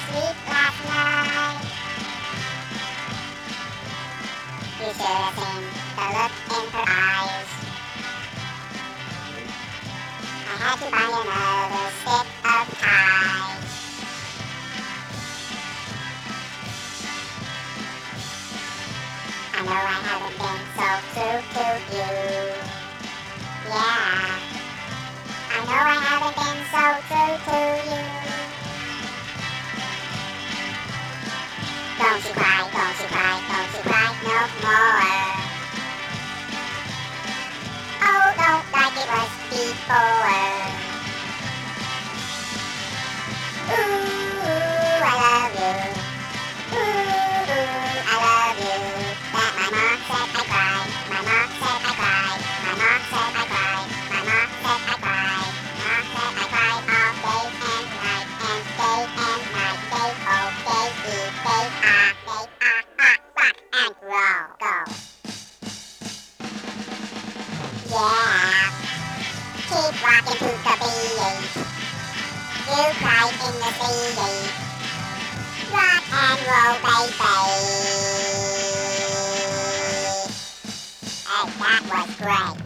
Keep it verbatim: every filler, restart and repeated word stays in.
sleep last night. You should have seen the look in her eyes. I had to buy another stick of ties. I know I haven't been so true to you. Yeah, I know I haven't been so true to you. Don't you cry, don't you cry, don't you cry no more. Oh, don't like it was before. Ooh, I love you. Ooh, ooh, I love you. That my mom said I cried. My mom said I cried. My mom said I cried. My mom said I cried. Mom said I cried all day and night and day and night. Day oh, day e, day ah, day ah, ah, rock and roll, go. Yeah, keep rocking to the beat. You cry in the sea. Rock and roll, baby. Hey, that was great.